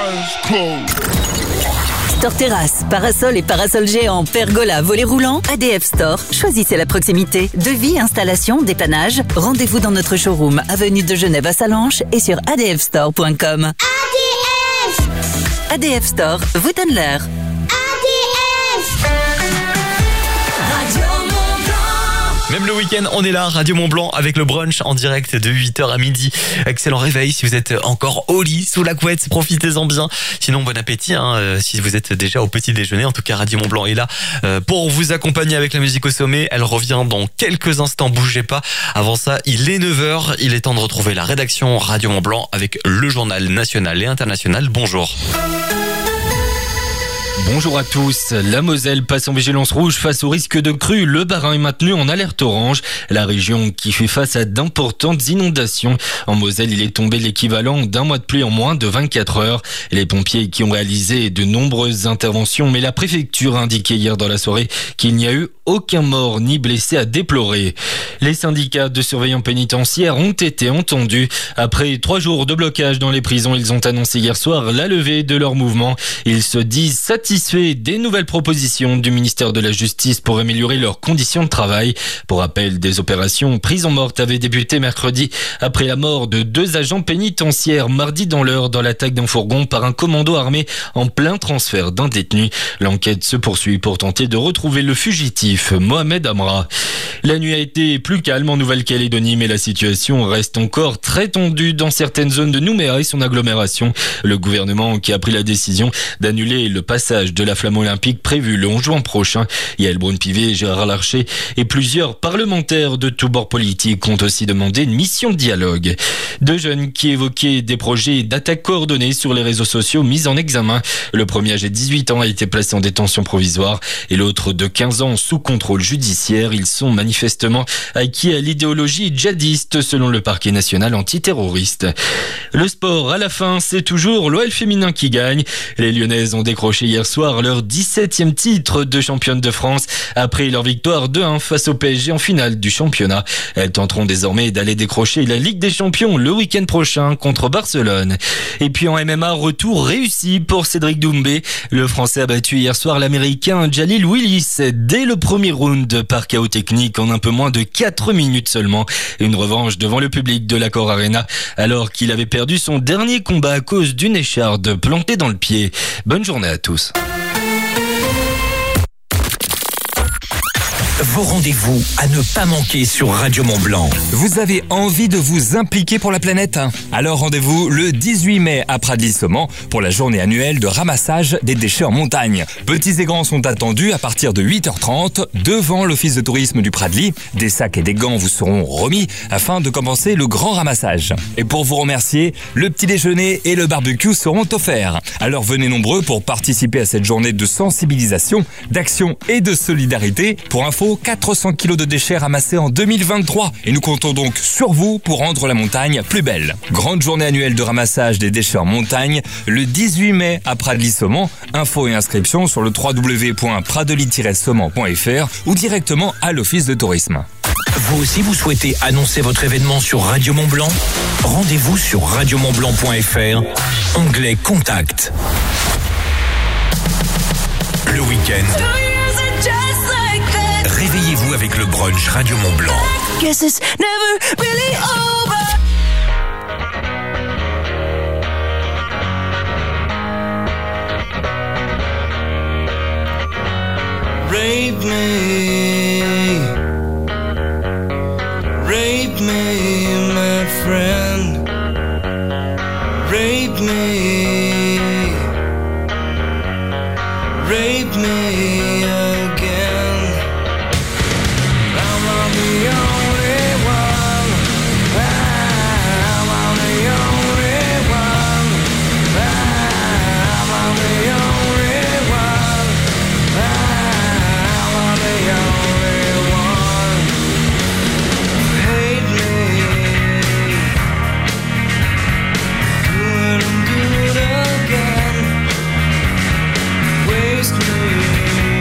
Store terrasse, parasol et parasol géant, pergola, volet roulant, ADF Store. Choisissez la proximité. Devis, installation, dépannage. Rendez-vous dans notre showroom, avenue de Genève à Salanches et sur adfstore.com. ADF Store vous donne l'heure. Même le week-end, on est là, Radio Mont-Blanc, avec le brunch en direct de 8h à midi. Excellent réveil si vous êtes encore au lit, sous la couette, profitez-en bien. Sinon, bon appétit si vous êtes déjà au petit déjeuner. En tout cas, Radio Mont-Blanc est là pour vous accompagner avec la musique au sommet. Elle revient dans quelques instants, bougez pas. Avant ça, il est 9h, il est temps de retrouver la rédaction Radio Mont-Blanc avec le journal national et international. Bonjour. Bonjour à tous. La Moselle passe en vigilance rouge face au risque de crue. Le Bas-Rhin est maintenu en alerte orange. La région qui fait face à d'importantes inondations. En Moselle, il est tombé l'équivalent d'un mois de pluie en moins de 24 heures. Les pompiers qui ont réalisé de nombreuses interventions, mais la préfecture a indiqué hier dans la soirée qu'il n'y a eu aucun mort ni blessé à déplorer. Les syndicats de surveillants pénitentiaires ont été entendus. Après 3 jours de blocage dans les prisons, ils ont annoncé hier soir la levée de leur mouvement. Ils se disent satisfaits des nouvelles propositions du ministère de la Justice pour améliorer leurs conditions de travail. Pour rappel, des opérations prison morte avaient débuté mercredi après la mort de 2 agents pénitentiaires mardi dans l'Eure dans l'attaque d'un fourgon par un commando armé en plein transfert d'un détenu. L'enquête se poursuit pour tenter de retrouver le fugitif Mohamed Amra. La nuit a été plus calme en Nouvelle-Calédonie, mais la situation reste encore très tendue dans certaines zones de Nouméa et son agglomération. Le gouvernement qui a pris la décision d'annuler le passage de la flamme olympique prévu le 11 juin prochain. Yael Braun-Pivet, Gérard Larcher et plusieurs parlementaires de tous bords politiques ont aussi demandé une mission de dialogue. 2 jeunes qui évoquaient des projets d'attaque coordonnée sur les réseaux sociaux mis en examen. Le premier âgé de 18 ans a été placé en détention provisoire et l'autre de 15 ans sous contrôle judiciaire. Ils sont manifestement acquis à l'idéologie djihadiste selon le parquet national antiterroriste. Le sport, à la fin, c'est toujours l'OL féminin qui gagne. Les Lyonnaises ont décroché hier soir leur 17e titre de championne de France après leur victoire 2-1 face au PSG en finale du championnat. Elles tenteront désormais d'aller décrocher la Ligue des Champions le week-end prochain contre Barcelone. Et puis en MMA, retour réussi pour Cédric Doumbé. Le Français a battu hier soir l'Américain Jalil Willis dès le premier round par KO technique en un peu moins de 4 minutes seulement. Une revanche devant le public de l'Accor Arena alors qu'il avait perdu son dernier combat à cause d'une écharde plantée dans le pied. Bonne journée à tous. Vos rendez-vous à ne pas manquer sur Radio Mont-Blanc. Vous avez envie de vous impliquer pour la planète ? Alors rendez-vous le 18 mai à Pradly-Saumont pour la journée annuelle de ramassage des déchets en montagne. Petits et grands sont attendus à partir de 8h30 devant l'office de tourisme du Pradly. Des sacs et des gants vous seront remis afin de commencer le grand ramassage. Et pour vous remercier, le petit déjeuner et le barbecue seront offerts. Alors venez nombreux pour participer à cette journée de sensibilisation, d'action et de solidarité. Pour info, 400 kilos de déchets ramassés en 2023 et nous comptons donc sur vous pour rendre la montagne plus belle. Grande journée annuelle de ramassage des déchets en montagne le 18 mai à Pradly-Saumont. Infos et inscriptions sur le www.pradly-saumont.fr ou directement à l'office de tourisme. Vous aussi vous souhaitez annoncer votre événement sur Radio Mont-Blanc ? Rendez-vous sur radiomontblanc.fr, onglet Contact. Le week-end, réveillez-vous avec le brunch Radio Mont-Blanc. Guess it's never really over. Rape me, my friend. Rape me again. I'm not the only one. I'm not the only one. I'm not the only one. I'm not the only one. Hate me. Good and good again. Waste me.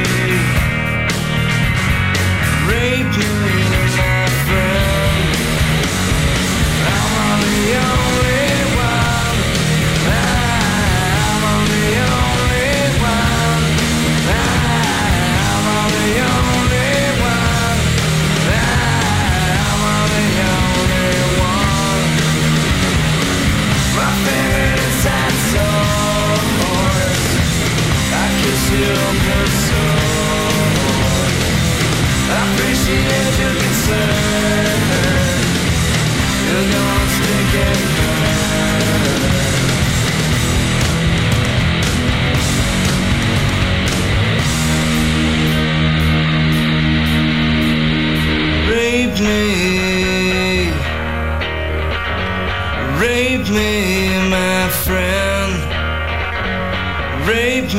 rape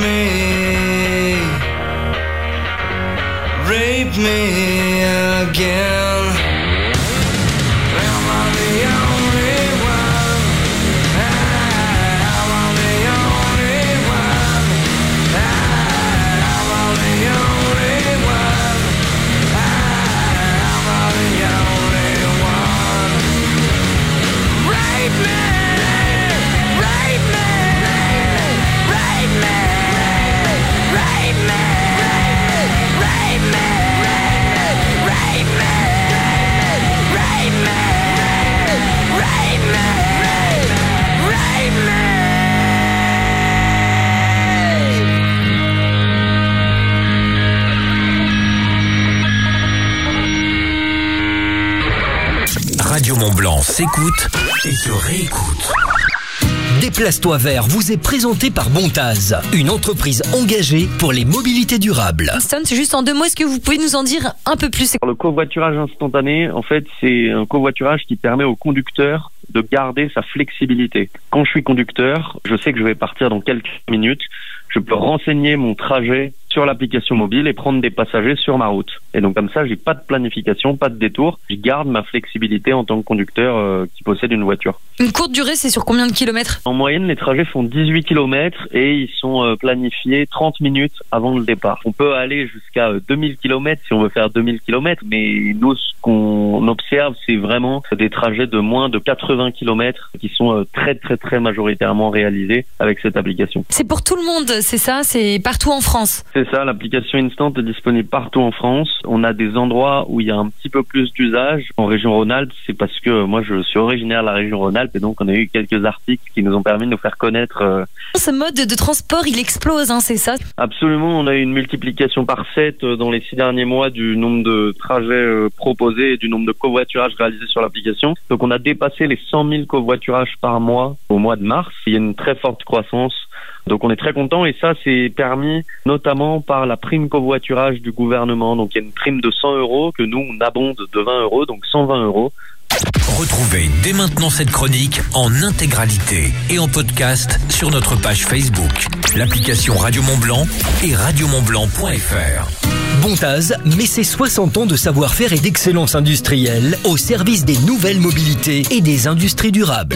me again. Am I the only one? Am I the only one? Am I the only one? Am I the only one? Rape me, rape me, rape me, rape me, rape me, rape me, rape me, rape me, rape me. Radio Mont-Blanc s'écoute et se réécoute. Déplace-toi vert vous est présenté par Bontaz, une entreprise engagée pour les mobilités durables. Winston, c'est juste en 2 mots, est-ce que vous pouvez nous en dire un peu plus? Le covoiturage instantané, en fait, c'est un covoiturage qui permet au conducteur de garder sa flexibilité. Quand je suis conducteur, je sais que je vais partir dans quelques minutes. Je peux renseigner mon trajet sur l'application mobile et prendre des passagers sur ma route. Et donc comme ça, j'ai pas de planification, pas de détour. Je garde ma flexibilité en tant que conducteur qui possède une voiture. Une courte durée, c'est sur combien de kilomètres? En moyenne, les trajets font 18 km et ils sont planifiés 30 minutes avant le départ. On peut aller jusqu'à 2000 km si on veut faire 2000 km, mais nous, ce qu'on observe, c'est vraiment des trajets de moins de 80 km qui sont très majoritairement réalisés avec cette application. C'est pour tout le monde, c'est ça? C'est partout en France? C'est ça, l'application Instant est disponible partout en France. On a des endroits où il y a un petit peu plus d'usage. En région Rhône-Alpes, c'est parce que moi je suis originaire de la région Rhône-Alpes et donc on a eu quelques articles qui nous ont permis de nous faire connaître. Ce mode de transport, il explose, hein, c'est ça? Absolument, on a eu une multiplication par 7 dans les 6 derniers mois du nombre de trajets proposés et du nombre de covoiturages réalisés sur l'application. Donc on a dépassé les 100 000 covoiturages par mois au mois de mars. Il y a une très forte croissance. Donc on est très content et ça c'est permis notamment par la prime covoiturage du gouvernement. Donc il y a une prime de 100 € que nous on abonde de 20 €, donc 120 €. Retrouvez dès maintenant cette chronique en intégralité et en podcast sur notre page Facebook, l'application Radio Mont-Blanc et radiomontblanc.fr. Bontaz met ses 60 ans de savoir-faire et d'excellence industrielle au service des nouvelles mobilités et des industries durables.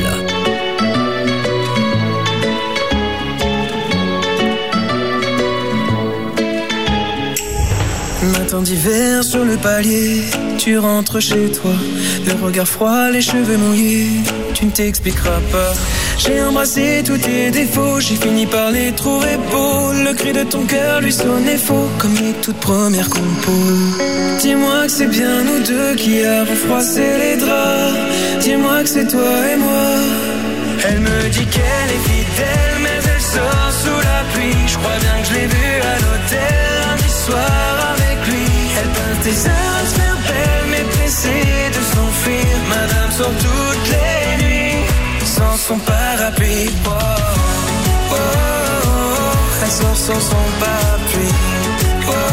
Matin d'hiver sur le palier, tu rentres chez toi, le regard froid, les cheveux mouillés, tu ne t'expliqueras pas. J'ai embrassé tous tes défauts, j'ai fini par les trouver beaux. Le cri de ton cœur lui sonnait faux, comme les toutes premières compos. Dis-moi que c'est bien nous deux qui avons froissé les draps. Dis-moi que c'est toi et moi. Elle me dit qu'elle est fidèle, mais elle sort sous la pluie. Je crois bien que je l'ai vue à l'hôtel lundi soir avec lui. Elle pince des heures à se faire belle, mais pressée de s'enfuir. Madame sort toutes les nuits sans son parapluie. Oh, oh, oh, oh. Elle sort sans son parapluie. Oh, oh,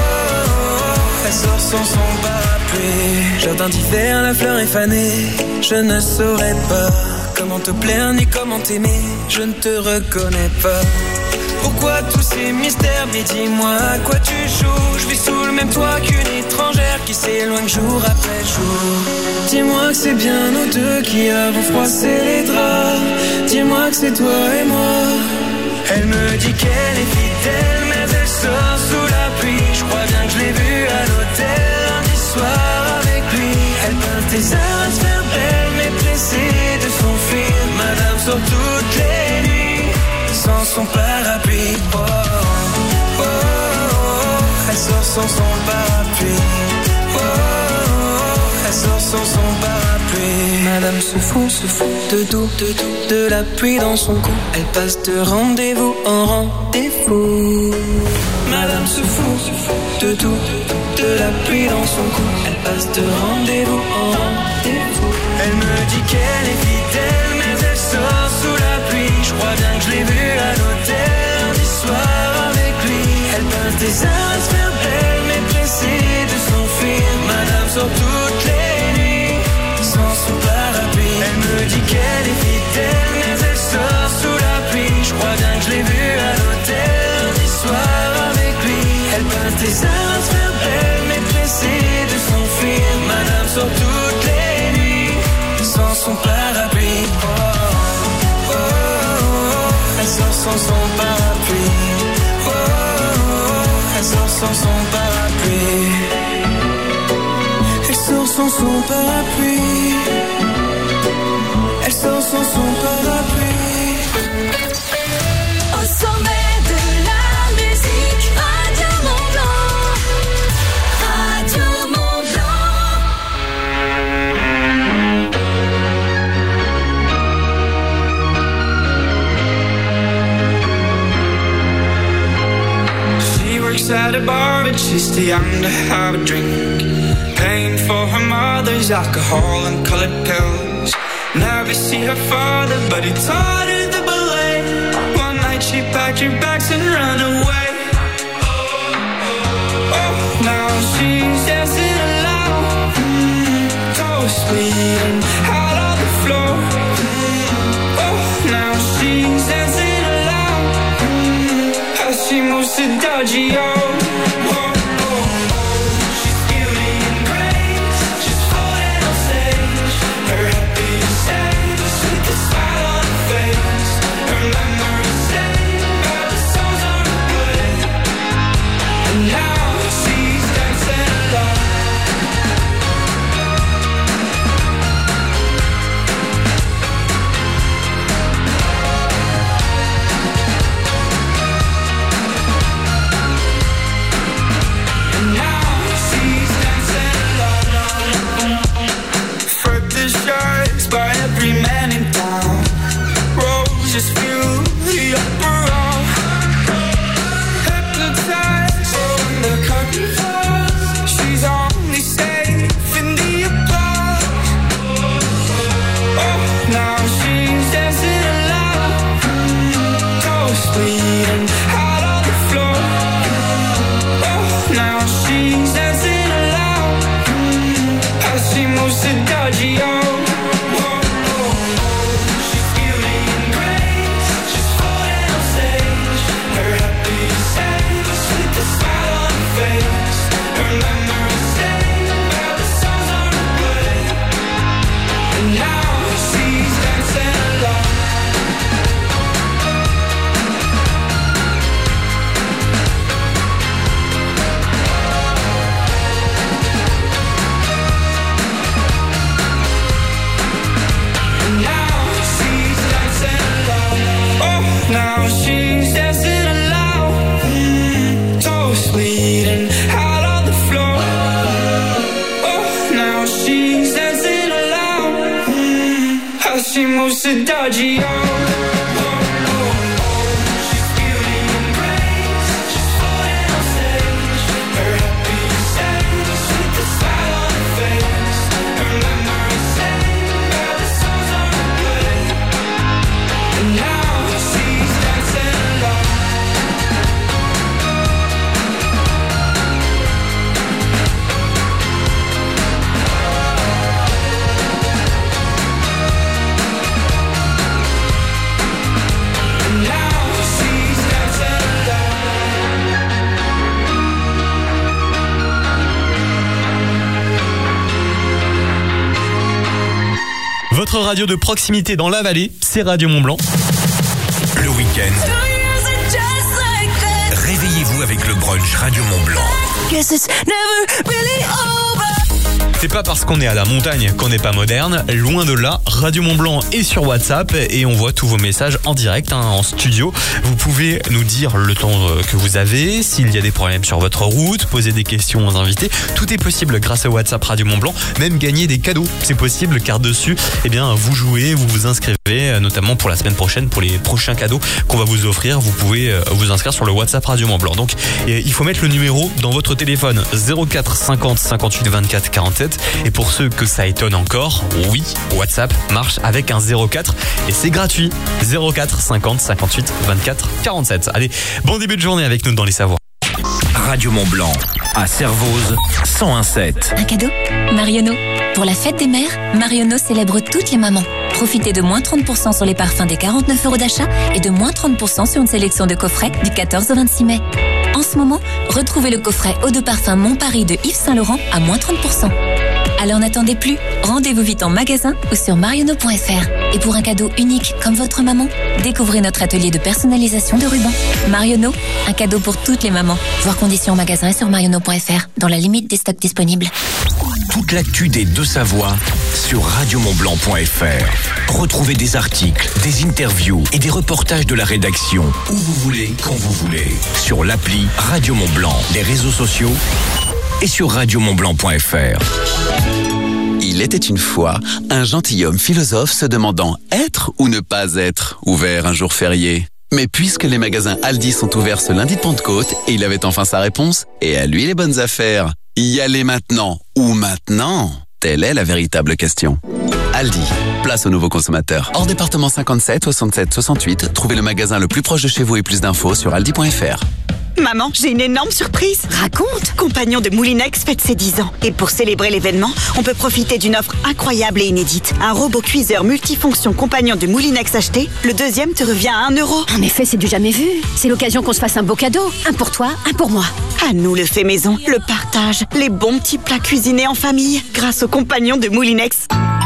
oh. Elle sort sans son parapluie. Jardin d'hiver, la fleur est fanée. Je ne saurais pas comment te plaire ni comment t'aimer. Je ne te reconnais pas. Pourquoi tous ces mystères? Mais dis-moi à quoi tu joues. Je vis sous le même toit qu'une étrangère qui s'éloigne jour après jour. Dis-moi que c'est bien nous deux qui avons froissé les draps. Dis-moi que c'est toi et moi. Elle me dit qu'elle est fidèle, mais elle sort sous la pluie. Je crois bien que je l'ai vue à l'hôtel lundi soir avec lui. Elle pince des heures à se faire belle, mais pressée de s'enfuir. Madame sort toutes les nuits sans son parapluie. Oh, oh, oh, oh. Elle sort sans son parapluie. Oh, oh, oh. Elle sort sans son parapluie. Madame se fout de dos, de la pluie dans son cou. Elle passe de rendez-vous en rendez-vous. Madame se fout de tout, de la pluie dans son cou. Elle passe de rendez-vous en rendez-vous. Elle me dit qu'elle est fidèle, mais elle sort sous la pluie. Je crois bien que je l'ai vue à l'hôtel lundi soir avec lui. Elle pince des heures à se faire belle, mais pressée de s'enfuir. Madame sort toutes les nuits sans son parapluie. Elle me dit qu'elle est fidèle, mais elle sort sous la pluie. Je crois bien que je l'ai vue à l'hôtel sans son parapluie. Oh, elle sort sans son parapluie. Elle sort sans son parapluie. Elle sort sans son parapluie. Au sommet de la musique, Radio Mont-Blanc. Radio Mont-Blanc. She works at a bar, but she's too young to have a drink. Paying for her mother's alcohol and colored pills. Never see her father, but he taught her the ballet. One night she packed her bags and ran away. Oh, now she's dancing alone, toes bleeding out on the floor. Oh, now she's dancing alone, as she moves to Dodgy-O. Just feel the uproar. Hypnotized when the curtain falls. She's only safe in the applause. Oh, now she's dancing alone, toes bleeding out on the floor. Oh, now she's dancing alone, as she moves to Dodgy-O. Now she's dancing alone, toes bleeding out on the floor. Oh, now she's dancing alone, as she moves to Dodgy-O. Votre radio de proximité dans la vallée, c'est Radio Mont-Blanc. Le week-end, réveillez-vous avec le brunch Radio Mont-Blanc. C'est pas parce qu'on est à la montagne qu'on n'est pas moderne, loin de là. Radio Mont-Blanc est sur WhatsApp et on voit tous vos messages en direct, en studio. Vous pouvez nous dire le temps que vous avez, s'il y a des problèmes sur votre route, poser des questions aux invités. Tout est possible grâce au WhatsApp Radio Mont-Blanc, même gagner des cadeaux. C'est possible car dessus, vous jouez, vous vous inscrivez, notamment pour la semaine prochaine, pour les prochains cadeaux qu'on va vous offrir. Vous pouvez vous inscrire sur le WhatsApp Radio Mont-Blanc. Donc il faut mettre le numéro dans votre téléphone, 04 50 58 24 47. Et pour ceux que ça étonne encore, oui, WhatsApp marche avec un 04 et c'est gratuit. 04 50 58 24 47. Allez, bon début de journée avec nous dans les savoirs. Radio Mont-Blanc, à Servoz, 101.7. Un cadeau ? Marionneau. Pour la fête des mères, Marionneau célèbre toutes les mamans. Profitez de moins 30% sur les parfums des 49 € d'achat et de moins 30% sur une sélection de coffrets du 14 au 26 mai. En ce moment, retrouvez le coffret Eau de parfum Mon Paris de Yves Saint Laurent à moins 30%. Alors n'attendez plus. Rendez-vous vite en magasin ou sur mariono.fr. Et pour un cadeau unique comme votre maman, découvrez notre atelier de personnalisation de rubans. Mariono, un cadeau pour toutes les mamans. Voir conditions en magasin et sur mariono.fr, dans la limite des stocks disponibles. Toute l'actu des Deux-Savoie sur radiomontblanc.fr. Retrouvez des articles, des interviews et des reportages de la rédaction où vous voulez, quand vous voulez. Sur l'appli Radio Mont-Blanc, les réseaux sociaux et sur radiomontblanc.fr. Il était une fois un gentilhomme philosophe se demandant être ou ne pas être ouvert un jour férié. Mais puisque les magasins Aldi sont ouverts ce lundi de Pentecôte, et il avait enfin sa réponse, et à lui les bonnes affaires. Y aller maintenant ou maintenant? Telle est la véritable question. Aldi, place aux nouveaux consommateurs. Hors département 57, 67, 68, trouvez le magasin le plus proche de chez vous et plus d'infos sur aldi.fr. Maman, j'ai une énorme surprise. Raconte. Compagnon de Moulinex fête ses 10 ans. Et pour célébrer l'événement, on peut profiter d'une offre incroyable et inédite. Un robot cuiseur multifonction Compagnon de Moulinex acheté, le deuxième te revient à 1 euro. En effet, c'est du jamais vu. C'est l'occasion qu'on se fasse un beau cadeau. Un pour toi, un pour moi. À nous le fait maison, le partage, les bons petits plats cuisinés en famille, grâce au Compagnon de Moulinex.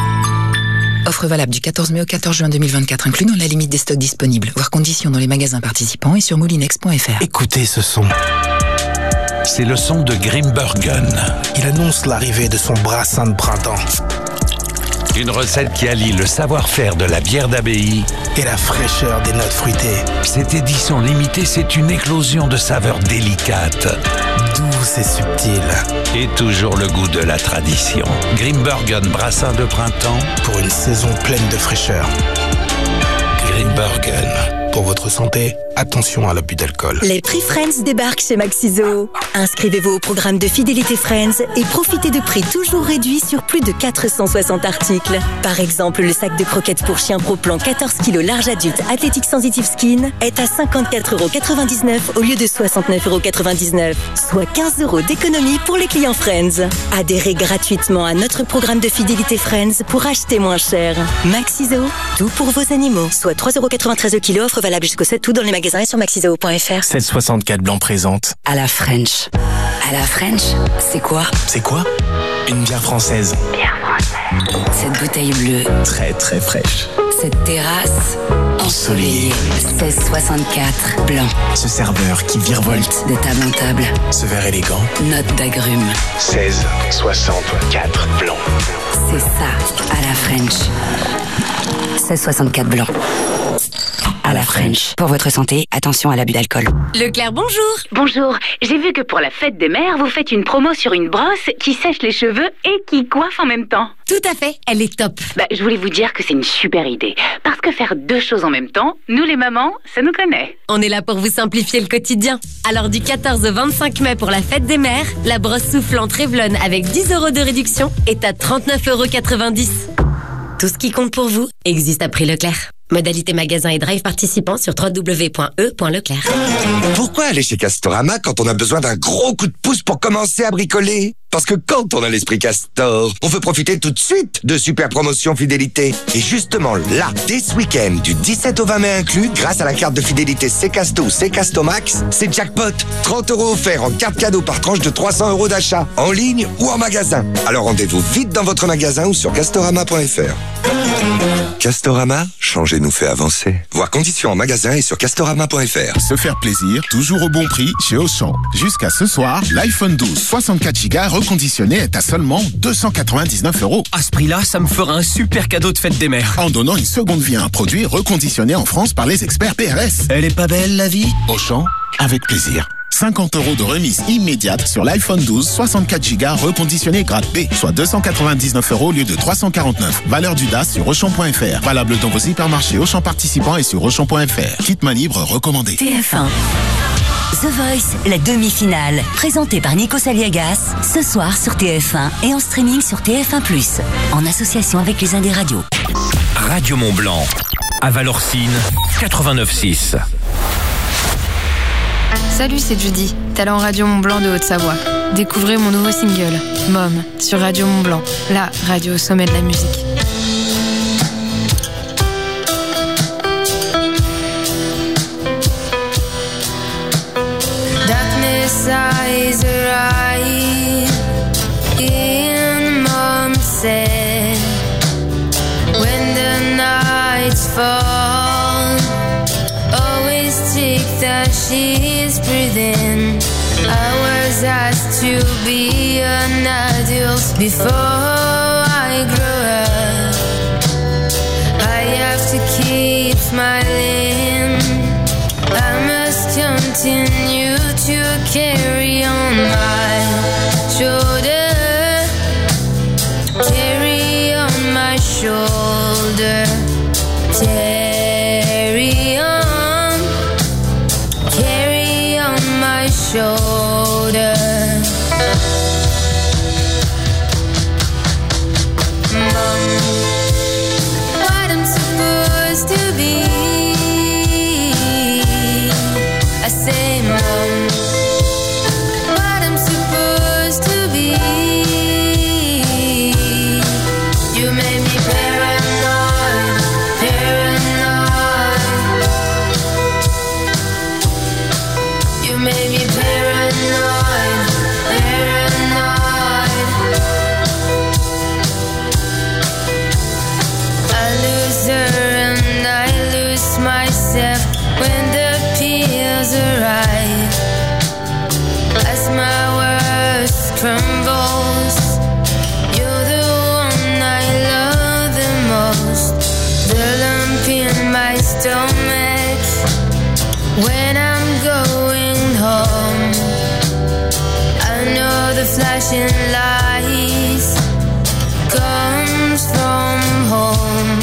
Offre valable du 14 mai au 14 juin 2024, inclus dans la limite des stocks disponibles. Voir conditions dans les magasins participants et sur moulinex.fr. Écoutez ce son. C'est le son de Grimbergen. Il annonce l'arrivée de son brassin de printemps. Une recette qui allie le savoir-faire de la bière d'abbaye et la fraîcheur des notes fruitées. Cette édition limitée, c'est une éclosion de saveurs délicates, douces et subtiles. Et toujours le goût de la tradition. Grimbergen brassin de printemps pour une saison pleine de fraîcheur. Grimbergen. Pour votre santé, attention à l'abus d'alcool. Les prix Friends débarquent chez Maxiso. Inscrivez-vous au programme de fidélité Friends et profitez de prix toujours réduits sur plus de 460 articles. Par exemple, le sac de croquettes pour chien Pro Plan 14 kg large adulte Athletic Sensitive Skin est à 54,99 € au lieu de 69,99 €, soit 15 € d'économie pour les clients Friends. Adhérez gratuitement à notre programme de fidélité Friends pour acheter moins cher. Maxiso, tout pour vos animaux. Soit 3,93 € le kilo, offre valable jusqu'au 7 août dans les magasins et sur maxiseo.fr. 7,64 blanc présente. À la French. À la French, c'est quoi? C'est quoi? Une bière française. Bière française. Cette bouteille bleue. Très très fraîche. Cette terrasse ensoleillée. 16,64 blanc. Ce serveur qui virevolte de table en table. Ce verre élégant. Note d'agrumes. 16,64 blanc. C'est ça, à la French. 16,64 blanc. À la French. Pour votre santé, attention à l'abus d'alcool. Leclerc, bonjour. Bonjour. J'ai vu que pour la fête des mères, vous faites une promo sur une brosse qui sèche les cheveux et qui coiffe en même temps. Tout à fait, elle est top. Je voulais vous dire que c'est une super idée. Parce que faire deux choses en même temps, nous les mamans, ça nous connaît. On est là pour vous simplifier le quotidien. Alors du 14 au 25 mai pour la fête des mères, la brosse soufflante Revlon avec 10 € de réduction est à 39,90 €. Tout ce qui compte pour vous existe à prix Leclerc. Modalité magasin et drive participant sur www.e.leclerc. Pourquoi aller chez Castorama quand on a besoin d'un gros coup de pouce pour commencer à bricoler? Parce que quand on a l'esprit Castor, on veut profiter tout de suite de super promotions fidélité. Et justement là, dès ce week-end, du 17 au 20 mai inclus, grâce à la carte de fidélité Ccasto ou Ccasto Max, c'est jackpot. 30 € offerts en carte cadeau par tranche de 300 € d'achat, en ligne ou en magasin. Alors rendez-vous vite dans votre magasin ou sur castorama.fr. Castorama, changer nous fait avancer. Voir conditions en magasin et sur castorama.fr. Se faire plaisir, toujours au bon prix chez Auchan. Jusqu'à ce soir, l'iPhone 12 64 Go reconditionné est à seulement 299 €. À ce prix-là, ça me fera un super cadeau de fête des mères. En donnant une seconde vie à un produit reconditionné en France par les experts PRS. Elle est pas belle, la vie? Auchan, avec plaisir. 50 € de remise immédiate sur l'iPhone 12 64 Go reconditionné grade B, soit 299 € au lieu de 349. Valeur du DAS sur Auchan.fr. Valable dans vos hypermarchés Auchan participants et sur Auchan.fr. Kit main libre recommandé. TF1. The Voice, la demi-finale, présentée par Nico Saliagas, ce soir sur TF1 et en streaming sur TF1+, en association avec les Indes Radios. Radio Mont-Blanc, à Valorcine, 89.6. Salut, c'est Judy, talent Radio Mont-Blanc de Haute-Savoie. Découvrez mon nouveau single, Mom, sur Radio Mont-Blanc, la radio au sommet de la musique. Darkness eyes are right in Mom fall. Always take that she's breathing. I was asked to be an adult before I grew up. I have to keep smiling. I must continue to carry on my shoulder. Carry on my shoulder. Carry on. Carry on my shoulder. Mom, what I'm supposed to be. I say, Mom, what I'm supposed to be. You made me paranoid, paranoid. You made me paranoid, paranoid. I lose her and I lose myself when the peers arrive. As my worst crumbles, you're the one I love the most. The lump in my stomach when I'm going home. I know the flashing lights comes from home.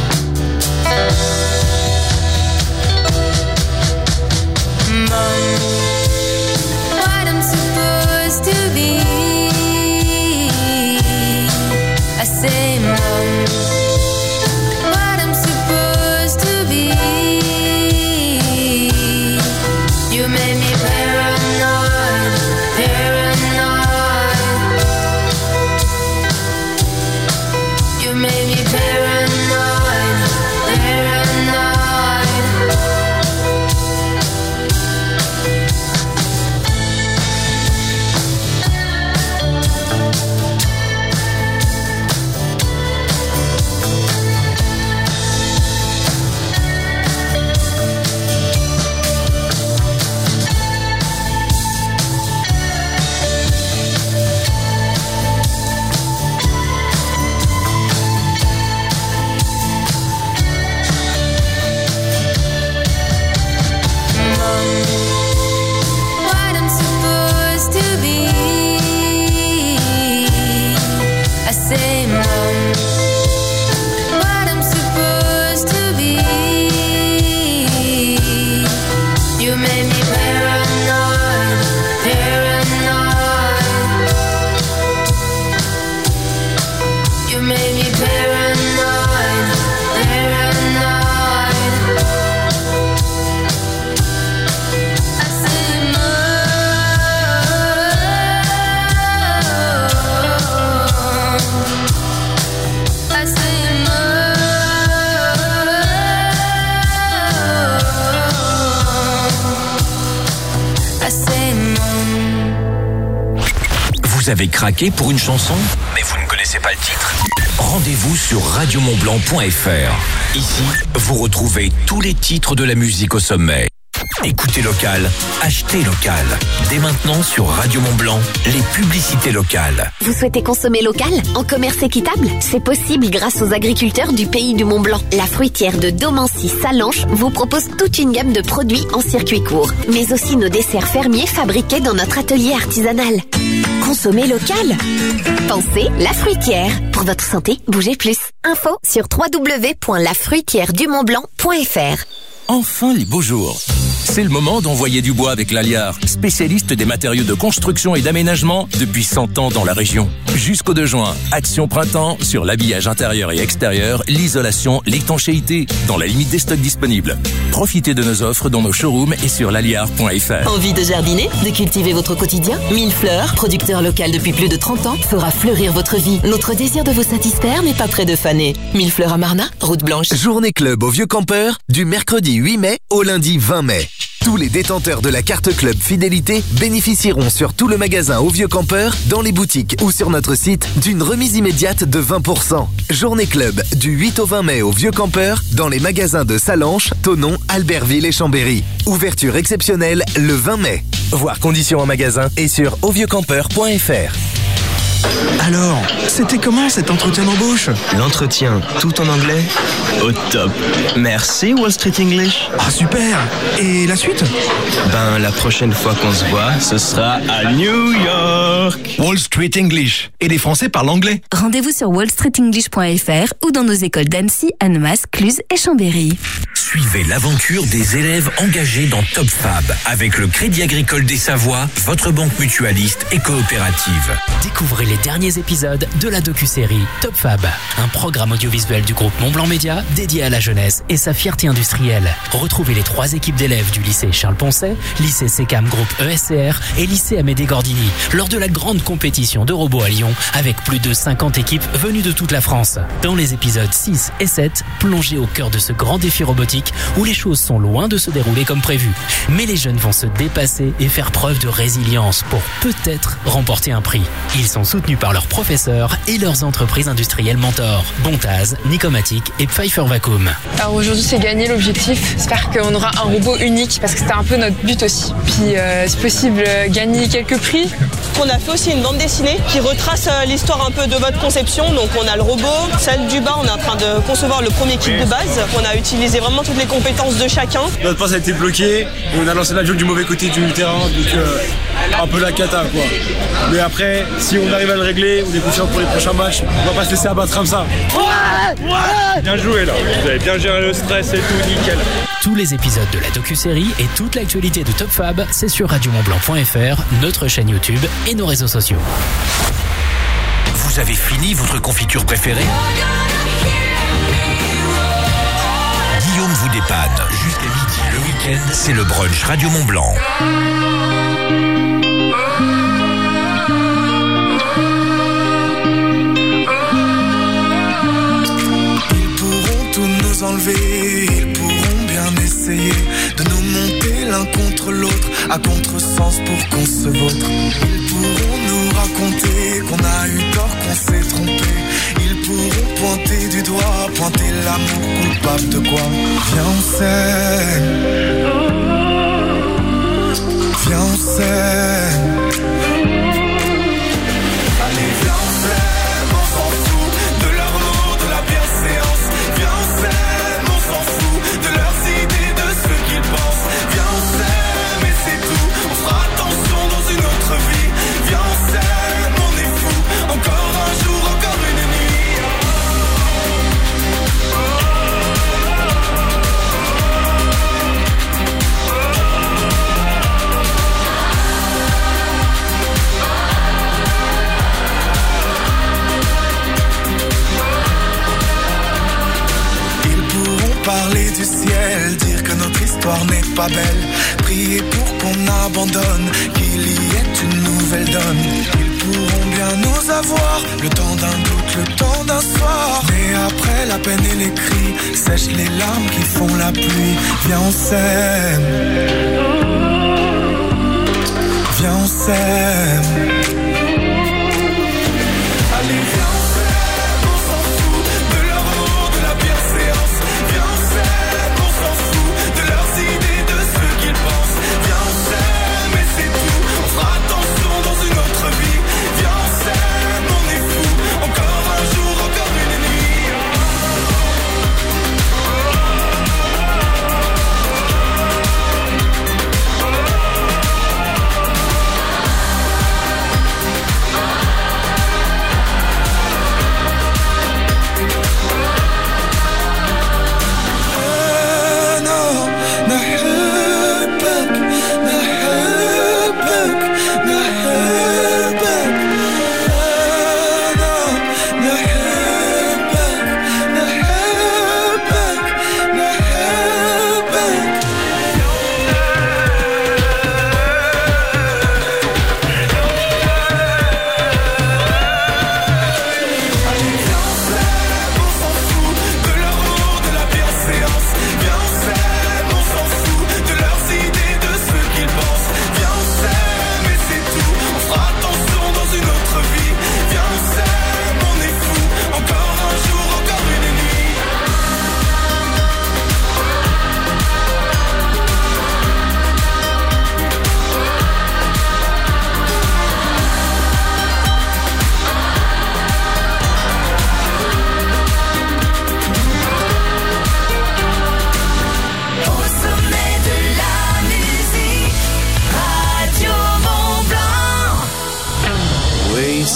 Mom, what I'm supposed to be. I say, Mom, what I'm supposed to be. You made me paranoid, paranoid. You made me paranoid, paranoid. What I'm supposed to be. I say, Mom, what I'm supposed to be. You made me paranoid, paranoid. You made me paranoid, paranoid. I say, Mom. I say, Mom. I say, Mom. Vous avez craqué pour une chanson, mais vous ne connaissez pas le titre? Rendez-vous sur radiomontblanc.fr. Ici, vous retrouvez tous les titres de la musique au sommet. Écoutez local, achetez local. Dès maintenant sur Radio Mont-Blanc, les publicités locales. Vous souhaitez consommer local, en commerce équitable? C'est possible grâce aux agriculteurs du pays du Mont-Blanc. La fruitière de Domancy-Salanches vous propose toute une gamme de produits en circuit court, mais aussi nos desserts fermiers fabriqués dans notre atelier artisanal. Consommez local. Pensez La Fruitière. Pour votre santé, bougez plus. Info sur www.lafruitièredumontblanc.fr. Enfin les beaux jours. C'est le moment d'envoyer du bois avec l'Aliar, spécialiste des matériaux de construction et d'aménagement depuis 100 ans dans la région. Jusqu'au 2 juin, action printemps sur l'habillage intérieur et extérieur, l'isolation, l'étanchéité, dans la limite des stocks disponibles. Profitez de nos offres dans nos showrooms et sur l'aliar.fr. Envie de jardiner, de cultiver votre quotidien? Millefleurs, producteur local depuis plus de 30 ans, fera fleurir votre vie. Notre désir de vous satisfaire n'est pas près de faner. Millefleurs à Marna, route blanche. Journée club au Vieux Campeur, du mercredi 8 mai au lundi 20 mai. Tous les détenteurs de la carte Club Fidélité bénéficieront sur tout le magasin au Vieux Campeur, dans les boutiques ou sur notre site, d'une remise immédiate de 20%. Journée Club du 8 au 20 mai au Vieux Campeur, dans les magasins de Salanches, Thonon, Albertville et Chambéry. Ouverture exceptionnelle le 20 mai. Voir conditions en magasin et sur auvieuxcampeur.fr. Alors, c'était comment cet entretien d'embauche? L'entretien, tout en anglais? Au top. Merci Wall Street English. Ah super. Et la suite? Ben, la prochaine fois qu'on se voit, ce sera à New York. Wall Street English. Et les Français parlent anglais. Rendez-vous sur wallstreetenglish.fr ou dans nos écoles d'Annecy, Annemasse, Cluse et Chambéry. Suivez l'aventure des élèves engagés dans Top Fab avec le Crédit Agricole des Savoies, votre banque mutualiste et coopérative. Découvrez les derniers épisodes de la docu-série Top Fab, un programme audiovisuel du groupe Montblanc Média dédié à la jeunesse et sa fierté industrielle. Retrouvez les 3 équipes d'élèves du lycée Charles Poncet, lycée SECAM Groupe ESCR et lycée Amédée Gordini lors de la grande compétition de robots à Lyon avec plus de 50 équipes venues de toute la France. Dans les épisodes 6 et 7, plongez au cœur de ce grand défi robotique où les choses sont loin de se dérouler comme prévu. Mais les jeunes vont se dépasser et faire preuve de résilience pour peut-être remporter un prix. Ils sont soutenus par leurs professeurs et leurs entreprises industrielles mentors, Bontaz, Nicomatic et Pfeiffer Vacuum. Alors aujourd'hui c'est gagner l'objectif, j'espère qu'on aura un robot unique parce que c'était un peu notre but aussi. Puis c'est possible gagner quelques prix. On a fait aussi une bande dessinée qui retrace l'histoire un peu de votre conception. Donc on a le robot, celle du bas, on est en train de concevoir le premier kit de base. On a utilisé vraiment toutes les compétences de chacun. Notre passe a été bloquée, on a lancé l'avion du mauvais côté du terrain, donc un peu la cata quoi. Mais après, si on arrive à le régler, on est confiant pour les prochains matchs, on va pas se laisser abattre comme ça. Bien joué là, vous avez bien géré le stress et tout, nickel. Tous les épisodes de la docu-série et toute l'actualité de Top Fab, c'est sur radiomontblanc.fr, notre chaîne YouTube et nos réseaux sociaux. Vous avez fini votre confiture préférée? Guillaume vous dépanne. Jusqu'à midi le week-end, c'est le brunch Radio Mont-Blanc. Ils pourront tout nous enlever, ils pourront bien essayer de nous monter l'un contre l'autre à contresens pour qu'on se vautre. Ils pourront nous raconter qu'on a eu tort, qu'on s'est trompé. Ils pourront pointer du doigt, pointer l'amour coupable de quoi. Viens on s'aime, viens on s'aime. Allez viens on s'aime, on s'en fout de leurs mots, de la bienséance. Viens on s'aime, on s'en fout de leurs idées, de ce qu'ils pensent. Viens on s'aime et c'est tout, on fera attention dans une autre vie. Viens on s'aime, on est fou, encore un jour, encore une nuit. Parler du ciel, dire que notre histoire n'est pas belle. Prier pour qu'on abandonne, qu'il y ait une nouvelle donne. Ils pourront bien nous avoir, le temps d'un doute, le temps d'un soir. Mais après la peine et les cris, sèchent les larmes qui font la pluie. Viens on s'aime, viens on s'aime. Allez viens on s'aime, on s'en fout de leur mot, de la bienséance. Viens on s'aime, on s'en fout de leurs idées, de ce qu'ils pensent. Viens on s'aime et c'est tout, on fera attention dans une autre vie. Viens on s'aime, on est fou, encore un jour, encore une nuit.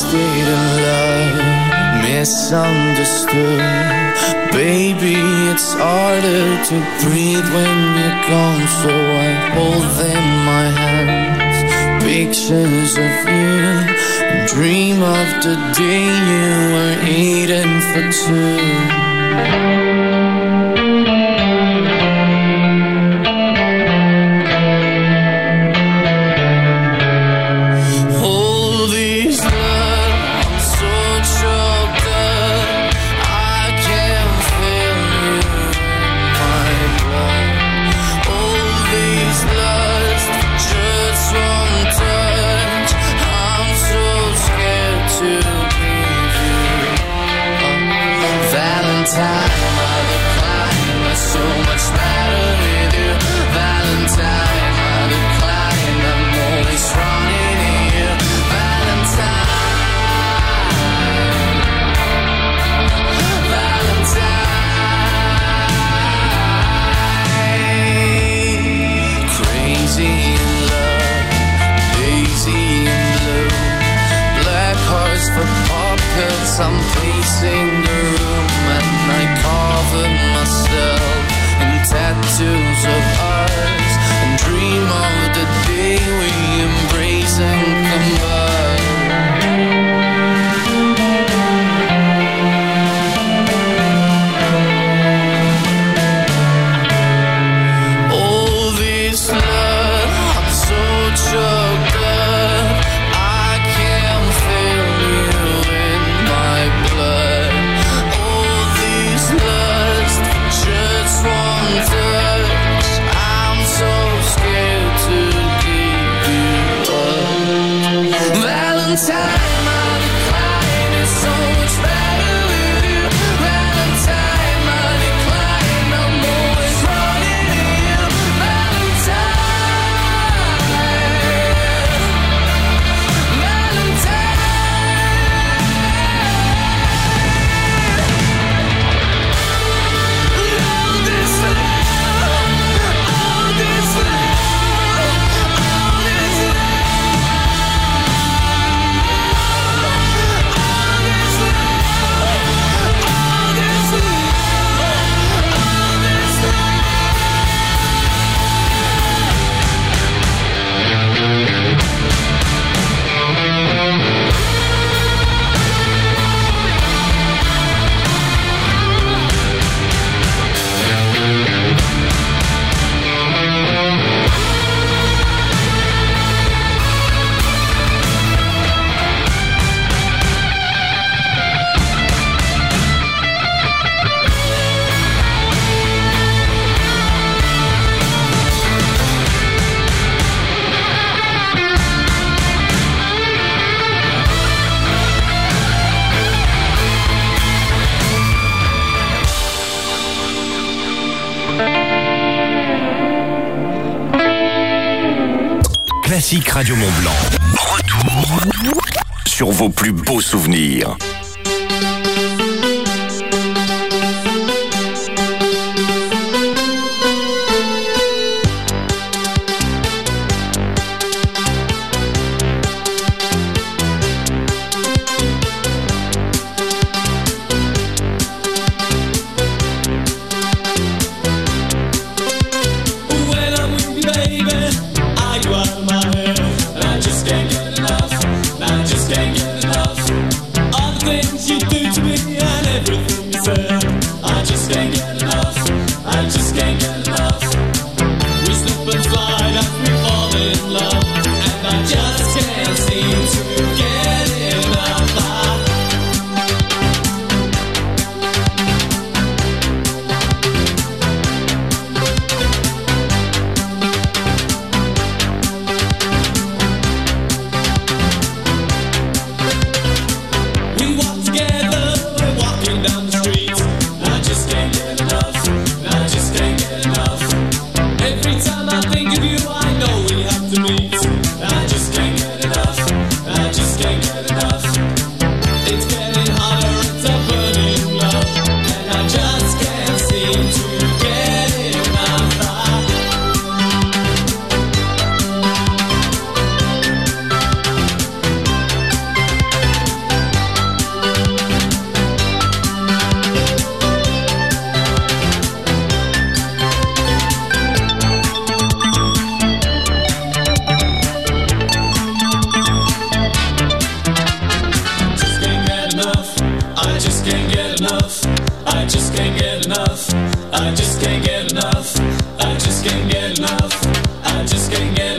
state of love, misunderstood. Baby, it's harder to breathe when you're gone, so I hold in my hands pictures of you and dream of the day you were eating for two. I'm pacing the room and I cover myself in tattoos of ours and dream of the day we embrace and all this love, I'm so choked up, I can't feel you in my blood. All this lust, just one touch, I'm so scared to give you up. Valentine, my decline is so much better with you. Valentine, my decline, I'm always running to you. Classique Radio Mont-Blanc. Retour sur vos plus beaux souvenirs. I just can't get enough. I just can't get enough. All the things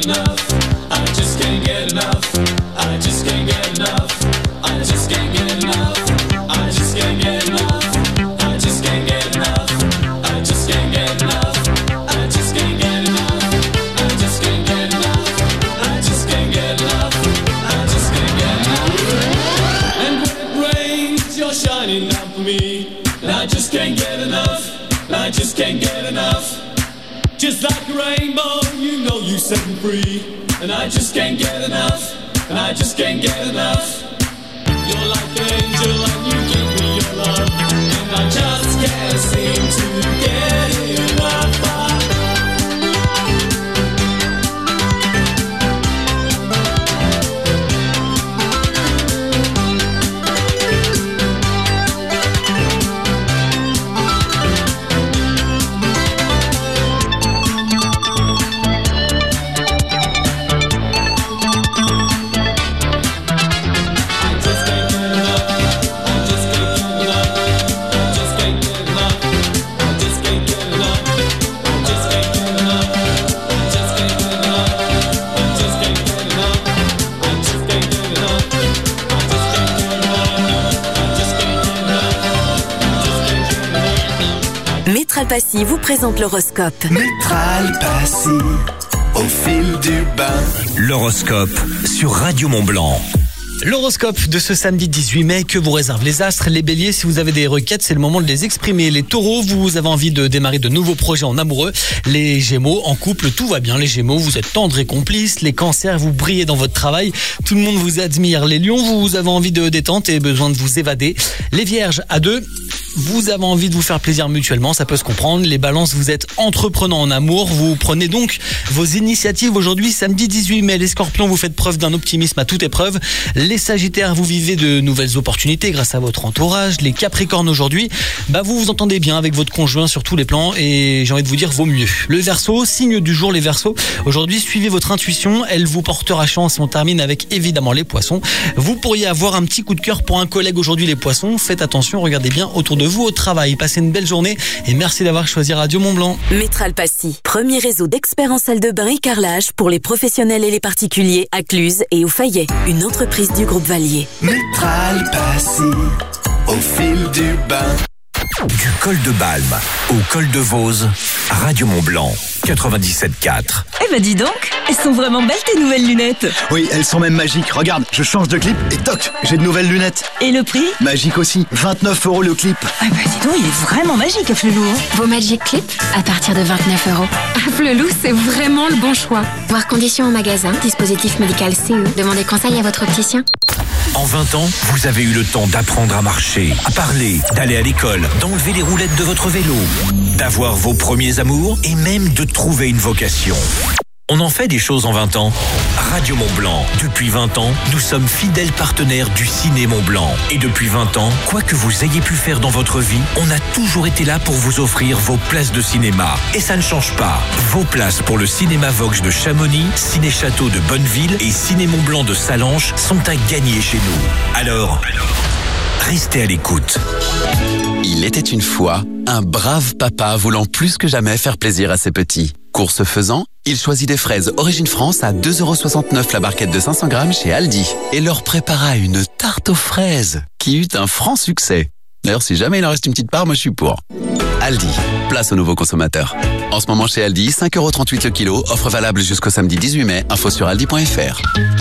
Just like a rainbow, you know you set me free. And I just can't get enough, and I just can't get enough. You're like an angel and you give me your love. And I just can't seem to get enough. Métral Passy vous présente l'horoscope. Métral Passy, au fil du bain. L'horoscope sur Radio Mont-Blanc. L'horoscope de ce samedi 18 mai, que vous réservent les astres. Les béliers, si vous avez des requêtes, c'est le moment de les exprimer. Les taureaux, vous avez envie de démarrer de nouveaux projets en amoureux. Les gémeaux, en couple, tout va bien. Les gémeaux, vous êtes tendres et complices. Les cancers, vous brillez dans votre travail. Tout le monde vous admire. Les lions, vous avez envie de détente et besoin de vous évader. Les vierges, à deux, vous avez envie de vous faire plaisir mutuellement, ça peut se comprendre. Les balances, vous êtes entreprenants en amour. Vous prenez donc vos initiatives aujourd'hui, samedi 18 mai. Les scorpions, vous faites preuve d'un optimisme à toute épreuve. Les sagittaires, vous vivez de nouvelles opportunités grâce à votre entourage. Les capricornes, aujourd'hui, vous vous entendez bien avec votre conjoint sur tous les plans et j'ai envie de vous dire, vaut mieux. Le verseau, signe du jour, les verseaux. Aujourd'hui, suivez votre intuition, elle vous portera chance. On termine avec évidemment les poissons. Vous pourriez avoir un petit coup de cœur pour un collègue aujourd'hui, les poissons. Faites attention, regardez bien autour de vous au travail. Passez une belle journée et merci d'avoir choisi Radio Mont-Blanc. Métral Passy, premier réseau d'experts en salle de bain et carrelage pour les professionnels et les particuliers à Cluse et au Fayet, une entreprise du groupe Valier. Métral Passy, au fil du bain. Du col de Balme au col de Vose, Radio Mont-Blanc 97.4. Eh ben dis donc, elles sont vraiment belles tes nouvelles lunettes. Oui, elles sont même magiques. Regarde, je change de clip et toc, j'ai de nouvelles lunettes. Et le prix ? Magique aussi, 29 € le clip. Ah bah dis donc, il est vraiment magique, Flelou. Vos Magic Clip à partir de 29 €. Flelou, c'est vraiment le bon choix. Voir conditions en magasin, dispositif médical CE. Demandez conseil à votre opticien. En 20 ans, vous avez eu le temps d'apprendre à marcher, à parler, d'aller à l'école, d'enlever les roulettes de votre vélo, d'avoir vos premiers amours et même de trouver une vocation. On en fait des choses en 20 ans. Radio Mont-Blanc. Depuis 20 ans, nous sommes fidèles partenaires du Ciné Mont-Blanc. Et depuis 20 ans, quoi que vous ayez pu faire dans votre vie, on a toujours été là pour vous offrir vos places de cinéma. Et ça ne change pas. Vos places pour le Cinéma Vox de Chamonix, Ciné Château de Bonneville et Ciné Mont-Blanc de Sallanches sont à gagner chez nous. Alors, restez à l'écoute. Il était une fois un brave papa voulant plus que jamais faire plaisir à ses petits. Course faisant, il choisit des fraises Origine France à 2,69 € la barquette de 500 grammes chez Aldi et leur prépara une tarte aux fraises qui eut un franc succès. D'ailleurs, si jamais il en reste une petite part, moi je suis pour. Aldi, place aux nouveaux consommateurs. En ce moment chez Aldi, 5,38 € le kilo, offre valable jusqu'au samedi 18 mai, info sur aldi.fr.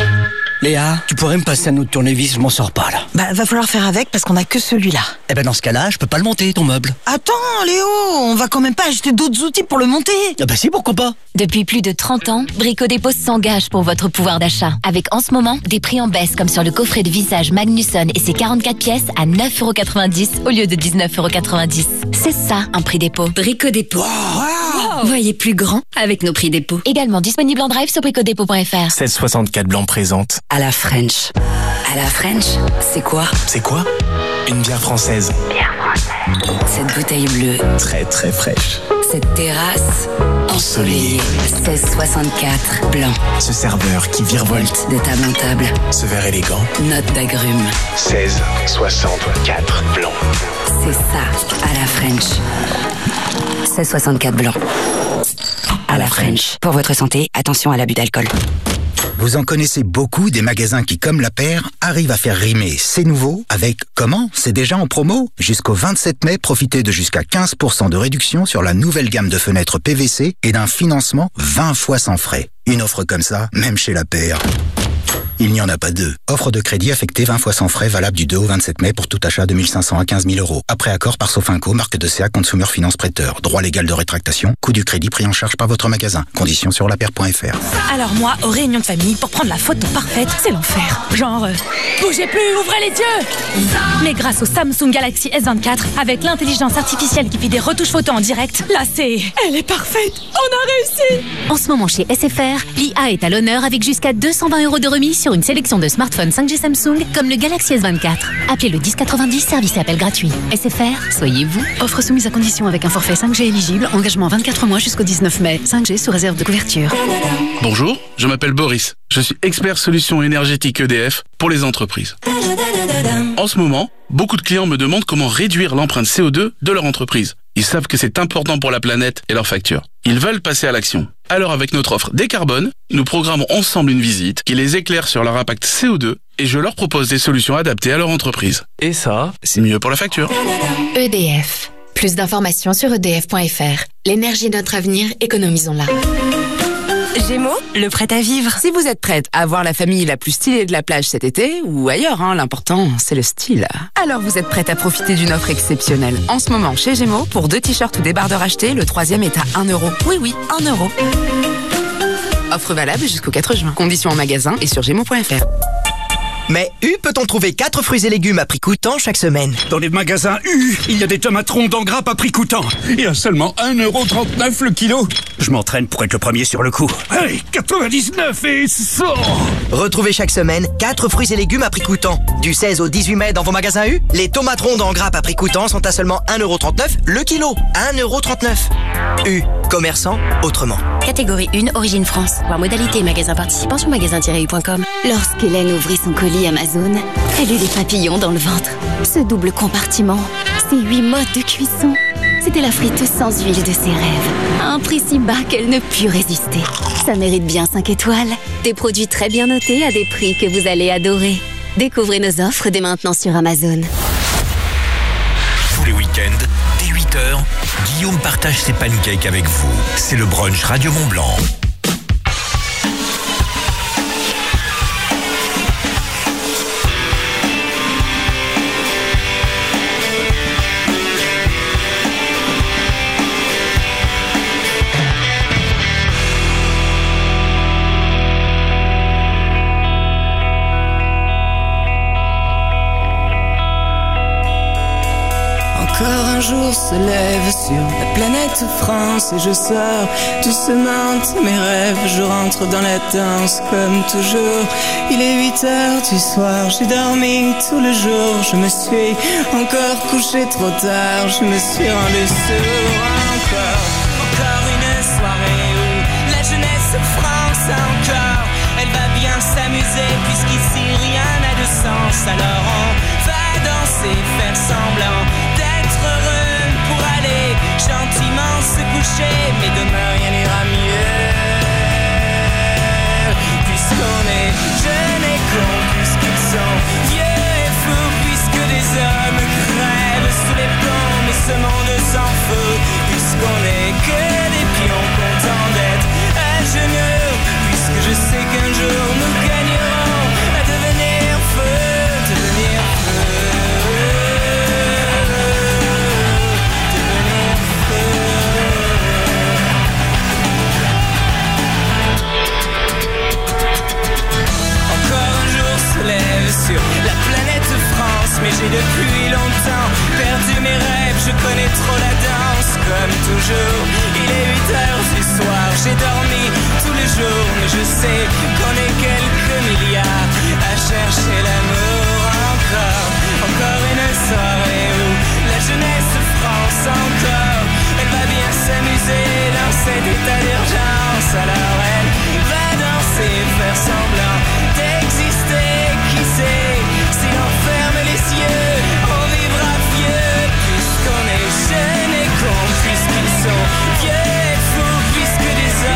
Léa, tu pourrais me passer un autre tournevis, je m'en sors pas là. Va falloir faire avec parce qu'on a que celui-là. Eh ben dans ce cas-là, je peux pas le monter, ton meuble. Attends Léo, on va quand même pas acheter d'autres outils pour le monter. Ah bah si, pourquoi pas. Depuis plus de 30 ans, Brico Dépôt s'engage pour votre pouvoir d'achat. Avec en ce moment, des prix en baisse comme sur le coffret de visage Magnusson et ses 44 pièces à 9,90 € au lieu de 19,90 €. C'est ça, un prix dépôt. Brico Dépôt. Wow. Voyez plus grand avec nos prix dépôt. Également disponible en drive sur bricodépôt.fr. 764 Blanc présente. À la French. À la French, c'est quoi ? C'est quoi ? Une bière française. Bière française. Cette bouteille bleue. Très très fraîche. Cette terrasse ensoleillée. 1664 blanc. Ce serveur qui virevolte de table en table. Ce verre élégant. Note d'agrumes. 1664 blanc. C'est ça, à la French. 1664 blanc. À À la French. Pour votre santé, attention à l'abus d'alcool. Vous en connaissez beaucoup des magasins qui, comme La Paire, arrivent à faire rimer c'est nouveau avec comment c'est déjà en promo. Jusqu'au 27 mai, profitez de jusqu'à 15% de réduction sur la nouvelle gamme de fenêtres PVC et d'un financement 20 fois sans frais. Une offre comme ça, même chez La Paire, il n'y en a pas deux. Offre de crédit affectée 20 fois sans frais, valable du 2 au 27 mai pour tout achat de 1 500 à 15 000 euros. Après accord par Sofinco, marque de CA Consumer Finance Prêteur. Droit légal de rétractation, coût du crédit pris en charge par votre magasin. Conditions sur lapaire.fr. Alors moi, aux réunions de famille, pour prendre la photo parfaite, c'est l'enfer. Genre, bougez plus, ouvrez les yeux. Mais grâce au Samsung Galaxy S24, avec l'intelligence artificielle qui fait des retouches photos en direct, là elle est parfaite. On a réussi. En ce moment chez SFR, l'IA est à l'honneur avec jusqu'à 220 € de remise sur une sélection de smartphones 5G Samsung comme le Galaxy S24. Appelez le 1090, service et appel gratuit. SFR, soyez vous. Offre soumise à condition avec un forfait 5G éligible, engagement 24 mois jusqu'au 19 mai. 5G sous réserve de couverture. Bonjour, je m'appelle Boris. Je suis expert solutions énergétiques EDF pour les entreprises. En ce moment, beaucoup de clients me demandent comment réduire l'empreinte CO2 de leur entreprise. Ils savent que c'est important pour la planète et leurs factures. Ils veulent passer à l'action. Alors avec notre offre Décarbone, nous programmons ensemble une visite qui les éclaire sur leur impact CO2 et je leur propose des solutions adaptées à leur entreprise. Et ça, c'est mieux pour la facture. EDF. Plus d'informations sur edf.fr. L'énergie de notre avenir, économisons-la. Gémeaux, le prêt à vivre. Si vous êtes prête à avoir la famille la plus stylée de la plage cet été, ou ailleurs, l'important, c'est le style. Alors vous êtes prête à profiter d'une offre exceptionnelle. En ce moment, chez Gémeaux, pour 2 t-shirts ou débardeurs achetés, le 3e est à 1 €. Oui, 1 €. Offre valable jusqu'au 4 juin. Conditions en magasin et sur gémeaux.fr. Mais peut-on trouver 4 fruits et légumes à prix coûtant chaque semaine? Dans les magasins il y a des tomates rondes en grappe à prix coûtant. Et à seulement 1,39 € le kilo. Je m'entraîne pour être le premier sur le coup. Hey, 99 et 100. Retrouvez chaque semaine 4 fruits et légumes à prix coûtant. Du 16 au 18 mai dans vos magasins les tomates rondes en grappe à prix coûtant sont à seulement 1,39 € le kilo. 1,39 €. Commerçant autrement. Catégorie 1, Origine France. Voir modalité magasin participant sur magasin-u.com. Lorsqu'Hélène ouvrit son colis Amazon, elle eut des papillons dans le ventre. Ce double compartiment, ces 8 modes de cuisson, c'était la friteuse sans huile de ses rêves. À un prix si bas qu'elle ne put résister. Ça mérite bien 5 étoiles. Des produits très bien notés à des prix que vous allez adorer. Découvrez nos offres dès maintenant sur Amazon. Tous les week-ends, dès 8h, Guillaume partage ses pancakes avec vous. C'est le brunch Radio Mont-Blanc. Encore un jour se lève sur la planète France et je sors doucement de mes rêves. Je rentre dans la danse comme toujours. Il est 8h du soir, j'ai dormi tout le jour. Je me suis encore couché trop tard, je me suis rendu sourd. Encore une soirée où la jeunesse France encore. Elle va bien s'amuser puisqu'ici rien n'a de sens. Alors on va danser, faire semblant d'être heureux pour aller gentiment se coucher. Mais demain rien n'ira mieux, puisqu'on est jeunes et cons, puisqu'ils sont vieux et fous, puisque des hommes crèvent sous les plombs. Mais ce monde s'en fout, puisqu'on est que des pions contents d'être à genoux. Puisque je sais qu'un jour nous gagnerons à devenir feu, devenir feu. Sur la planète France, mais j'ai depuis longtemps perdu mes rêves, je connais trop la danse. Comme toujours, il est 8h du soir, j'ai dormi tous les jours, mais je sais qu'on est quelques milliards à chercher l'amour. Encore une soirée où la jeunesse France encore, elle va bien s'amuser dans cet état d'urgence. Alors elle va danser, faire semblant d'exister. Qui sait, si l'on ferme les yeux, on vivra vieux, puisqu'on est jeunes et cons, puisqu'ils sont vieux et fous, puisque des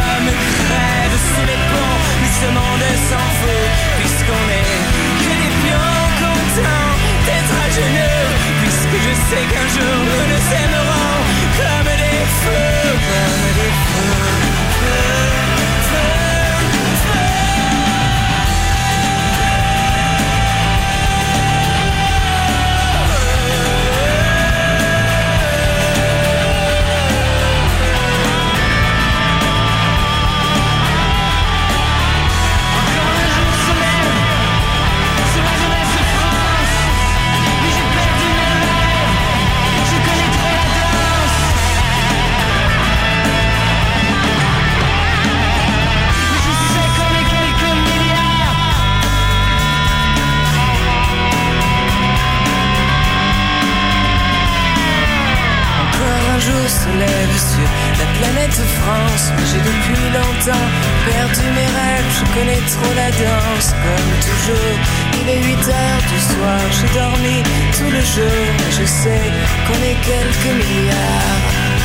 lève sur la planète France. Mais j'ai depuis longtemps perdu mes rêves, je connais trop la danse. Comme toujours, il est 8h du soir, j'ai dormi tout le jour. Et je sais qu'on est quelques milliards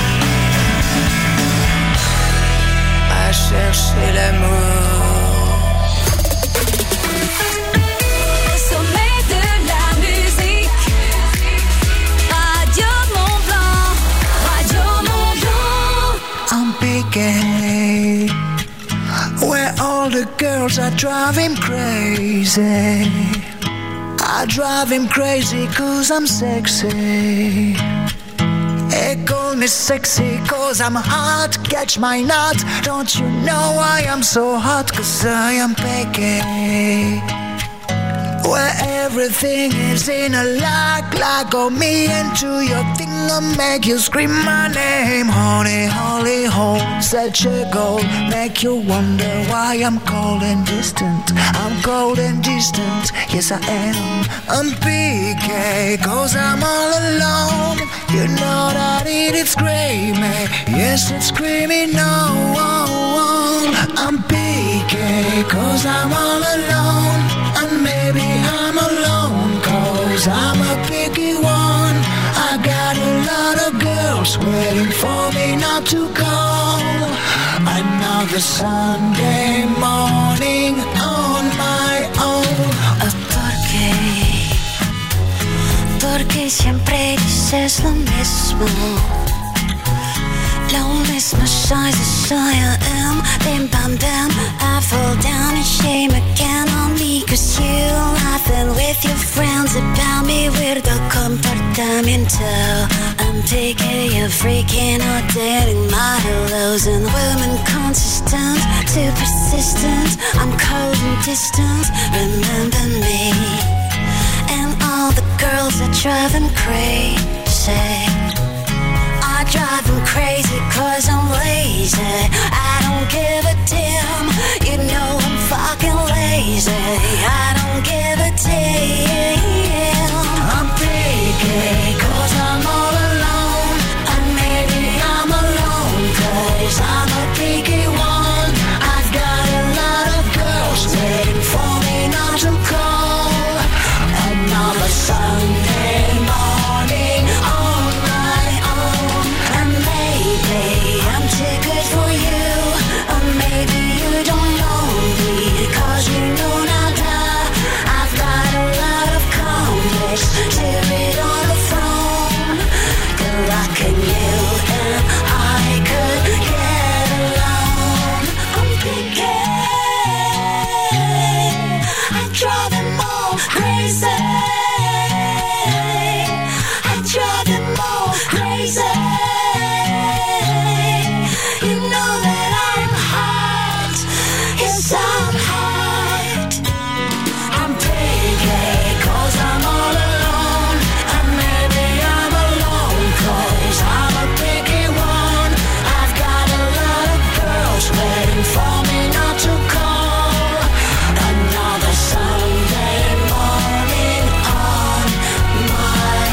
à chercher l'amour. Where all the girls are driving crazy. I drive him crazy cause I'm sexy. They call me sexy cause I'm hot. Catch my nut. Don't you know I am so hot? Cause I am picky. Where everything is in a lock on me into your thing I'll make you scream my name. Honey, holy hole, such a goal. Make you wonder why I'm cold and distant. I'm cold and distant, yes I am. I'm PK, cause I'm all alone. You know that it's screaming, yes it's screaming no. I'm PK, cause I'm all alone. And maybe I'm alone, cause I'm a picky one. I got a lot of girls waiting for me not to call. Another Sunday morning on my own. Porque siempre dices lo mismo. Lo mismo size as I am. Bim bam bam, I fall down in shame again on me. Cause you laughing with your friends about me. Weirdo comportamiento. I'm taking you freaking out, dating my hellos. And women consistent, too persistent. I'm cold and distant, remember me. And all the girls that drive him crazy. I drive him crazy cause I'm lazy. I don't give a damn. You know I'm fucking lazy. I don't give a damn. I'm picky cause I'm all alone. And maybe I'm alone cause I'm a picky one. I've got a lot of girls waiting for me not to call. Another Sunday morning on my own. And maybe I'm too good for you. Or maybe you don't know me. Cause you know nada. I've got a lot of complex to read on the phone. Good luck in you and I could get along. I'm picky. I drive them all crazy. I drive them all crazy. You know that I'm hot. Yes, I'm hot. I'm picky cause I'm all alone. And maybe I'm alone cause I'm a picky one. I've got a lot of girls waiting for me not to call. Another Sunday morning on my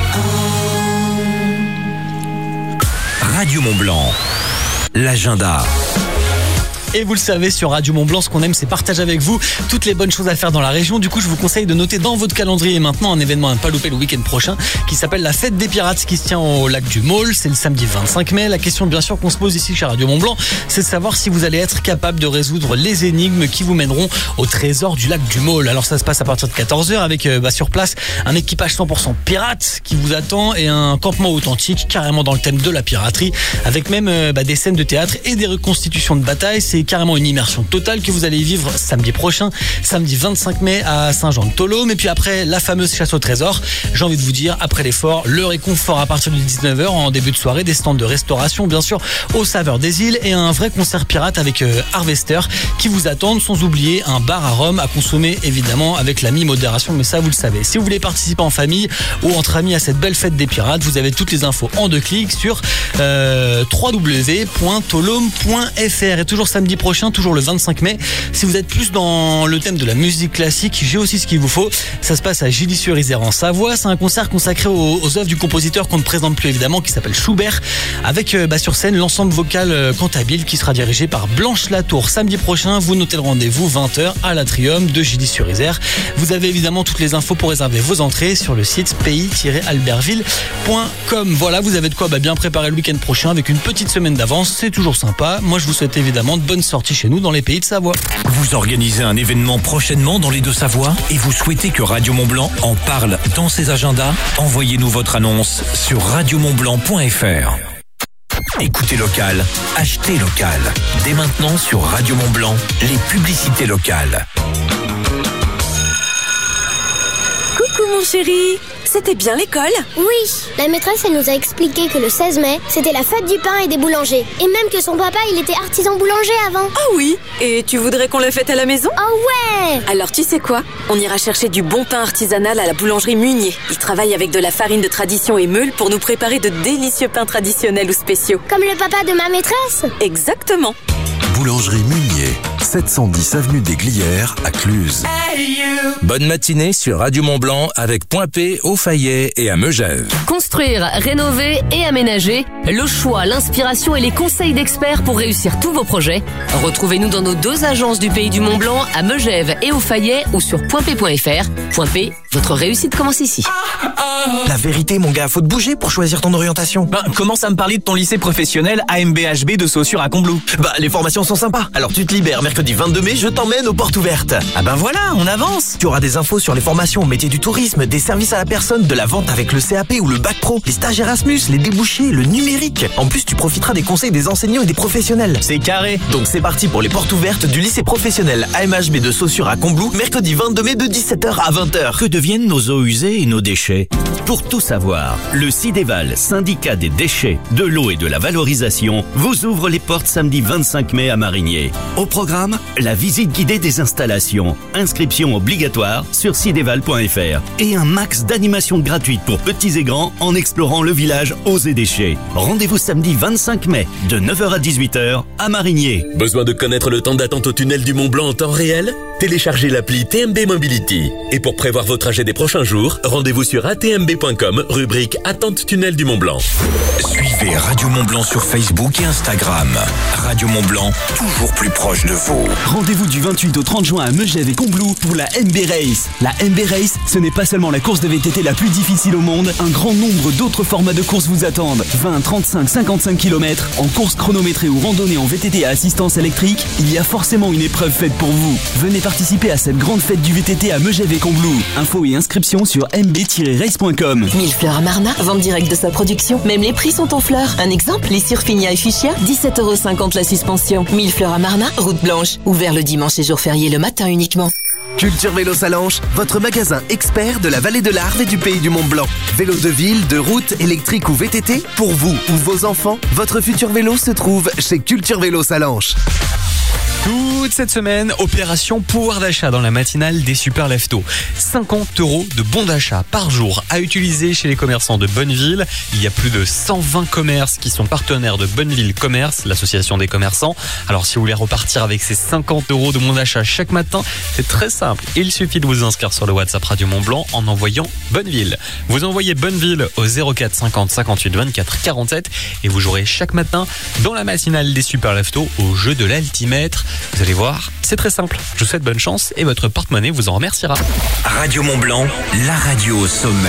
own. Radio Mont-Blanc, l'agenda. Et vous le savez, sur Radio Mont-Blanc, ce qu'on aime, c'est partager avec vous toutes les bonnes choses à faire dans la région. Du coup, je vous conseille de noter dans votre calendrier maintenant un événement à ne pas louper le week-end prochain qui s'appelle la Fête des Pirates qui se tient au lac du Maule. C'est le samedi 25 mai. La question, bien sûr, qu'on se pose ici chez Radio Mont-Blanc, c'est de savoir si vous allez être capable de résoudre les énigmes qui vous mèneront au trésor du lac du Maule. Alors, ça se passe à partir de 14h avec sur place un équipage 100% pirate qui vous attend et un campement authentique carrément dans le thème de la piraterie avec même des scènes de théâtre et des reconstitutions de bataille. C'est carrément une immersion totale que vous allez vivre samedi prochain, samedi 25 mai à Saint-Jean-de-Tholome. Et puis après la fameuse chasse au trésor, j'ai envie de vous dire, après l'effort, le réconfort à partir de 19h en début de soirée, des stands de restauration bien sûr aux saveurs des îles et un vrai concert pirate avec Harvester qui vous attendent, sans oublier un bar à rhum à consommer évidemment avec la mi-modération, mais ça vous le savez. Si vous voulez participer en famille ou entre amis à cette belle fête des pirates, vous avez toutes les infos en 2 clics sur www.tholome.fr. Et toujours samedi samedi prochain, toujours le 25 mai. Si vous êtes plus dans le thème de la musique classique, j'ai aussi ce qu'il vous faut. Ça se passe à Gilly-sur-Isère en Savoie. C'est un concert consacré aux œuvres du compositeur qu'on ne présente plus évidemment, qui s'appelle Schubert, avec sur scène l'ensemble vocal cantabile qui sera dirigé par Blanche Latour. Samedi prochain, vous notez le rendez-vous 20h à l'Atrium de Gilly-sur-Isère. Vous avez évidemment toutes les infos pour réserver vos entrées sur le site pays-albertville.com. Voilà, vous avez de quoi bien préparer le week-end prochain avec une petite semaine d'avance. C'est toujours sympa. Moi, je vous souhaite évidemment de bonnes sorties chez nous dans les pays de Savoie. Vous organisez un événement prochainement dans les Deux-Savoies et vous souhaitez que Radio Mont-Blanc en parle dans ses agendas? Envoyez-nous votre annonce sur radiomontblanc.fr. Écoutez local, achetez local. Dès maintenant sur Radio Mont-Blanc, les publicités locales. Coucou mon chéri, c'était bien l'école? Oui, la maîtresse elle nous a expliqué que le 16 mai, c'était la fête du pain et des boulangers. Et même que son papa, il était artisan boulanger avant. Ah oui? Et tu voudrais qu'on le fête à la maison? Ah ouais! Alors tu sais quoi? On ira chercher du bon pain artisanal à la boulangerie Munier. Ils travaillent avec de la farine de tradition et meule pour nous préparer de délicieux pains traditionnels ou spéciaux. Comme le papa de ma maîtresse? Exactement. Boulangerie Munier, 710 avenue des Glières à Cluses. Bonne matinée sur Radio Mont-Blanc avec Point P, au Fayet et à Megève. Construire, rénover et aménager, le choix, l'inspiration et les conseils d'experts pour réussir tous vos projets. Retrouvez-nous dans nos 2 agences du Pays du Mont-Blanc à Megève et au Fayet ou sur pointp.fr. Point P, votre réussite commence ici. La vérité, mon gars, faut te bouger pour choisir ton orientation. Commence à me parler de ton lycée professionnel AMBHB de Saussure à Combloux. Les formations sont sympas. Alors tu te libères, mercredi 22 mai, je t'emmène aux portes ouvertes. Ah ben voilà, on avance. Tu auras des infos sur les formations au métier du tourisme, des services à la personne, de la vente avec le CAP ou le bac pro, les stages Erasmus, les débouchés, le numérique. En plus, tu profiteras des conseils des enseignants et des professionnels. C'est carré. Donc c'est parti pour les portes ouvertes du lycée professionnel AMHB de Saussure à Combloux, mercredi 22 mai de 17h à 20h. Que deviennent nos eaux usées et nos déchets? Pour tout savoir, le Cidéval, syndicat des déchets, de l'eau et de la valorisation, vous ouvre les portes samedi 25 mai à Marigné. Au programme, la visite guidée des installations, inscription obligatoire sur cidéval.fr et un max d'animations gratuites pour petits et grands en explorant le village Eaux et Déchets. Rendez-vous samedi 25 mai de 9h à 18h à Marigné. Besoin de connaître le temps d'attente au tunnel du Mont-Blanc en temps réel? Téléchargez l'appli TMB Mobility. Et pour prévoir vos trajets des prochains jours, rendez-vous sur atmb.com, rubrique Attente tunnel du Mont-Blanc. Suivez Radio Mont-Blanc sur Facebook et Instagram. Radio Mont-Blanc, toujours plus proche de vous. Rendez-vous du 28 au 30 juin à Megève et Combloux pour la MB Race. La MB Race, ce n'est pas seulement la course de VTT la plus difficile au monde, un grand nombre d'autres formats de courses vous attendent. 20, 35, 55 km, en course chronométrée ou randonnée en VTT à assistance électrique, il y a forcément une épreuve faite pour vous. Venez participer à cette grande fête du VTT à Megève et Combloux. Infos et inscriptions sur mb-race.com. Millefleurs à Marna, vente directe de sa production. Même les prix sont en fleurs. Un exemple, les Surfinia et Fuchsia, 17,50€ la suspension. Millefleurs à Marna, route blanche. Ouvert le dimanche et jour férié le matin uniquement. Culture Vélo Salanches, votre magasin expert de la vallée de l'Arve et du Pays du Mont-Blanc. Vélo de ville, de route, électrique ou VTT, pour vous ou vos enfants, votre futur vélo se trouve chez Culture Vélo Salanches. Toute cette semaine, opération pouvoir d'achat dans la matinale des Super Leftos. 50€ de bons d'achat par jour à utiliser chez les commerçants de Bonneville. Il y a plus de 120 commerces qui sont partenaires de Bonneville Commerce, l'association des commerçants. Alors si vous voulez repartir avec ces 50€ de bons d'achat chaque matin, c'est très simple. Il suffit de vous inscrire sur le WhatsApp Radio Mont-Blanc en envoyant Bonneville. Vous envoyez Bonneville au 04 50 58 24 47 et vous jouerez chaque matin dans la matinale des Super Leftos au jeu de l'altimètre. Vous allez voir, c'est très simple. Je vous souhaite bonne chance et votre porte-monnaie vous en remerciera. Radio Mont-Blanc, la radio au sommet.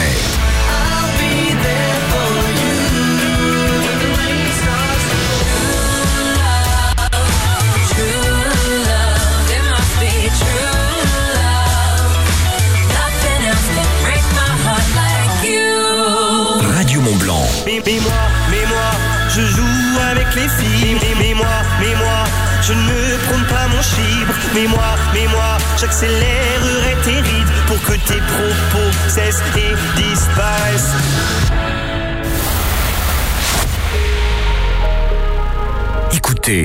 Radio Mont-Blanc. Mais moi, je joue avec les filles. Mais moi, je ne prône pas mon chibre. Mais moi, j'accélérerai tes rides pour que tes propos cessent et disparaissent. Écoutez,